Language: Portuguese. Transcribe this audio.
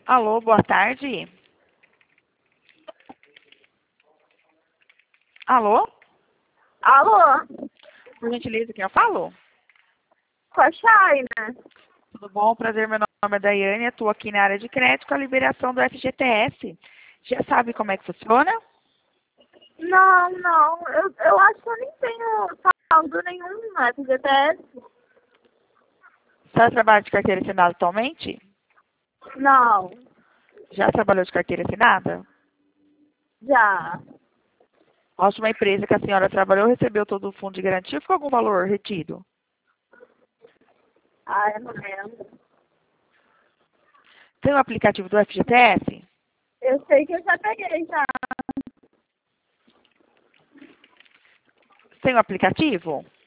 Alô, boa tarde. Alô? Alô? Por gentileza, quem eu falo? Com a Chayna? Tudo bom? Prazer, meu nome é Daiane, estou aqui na área de crédito com a liberação do FGTS. Já sabe como é que funciona? Não, não. Eu acho que eu nem tenho saldo nenhum no FGTS. A senhora trabalha de carteira assinada atualmente? Não. Já trabalhou de carteira assinada? Já. A última empresa que a senhora trabalhou recebeu todo o fundo de garantia ou ficou algum valor retido? Ah, eu não lembro. Tem o aplicativo do FGTS? Eu sei que eu já peguei já. Tem o aplicativo?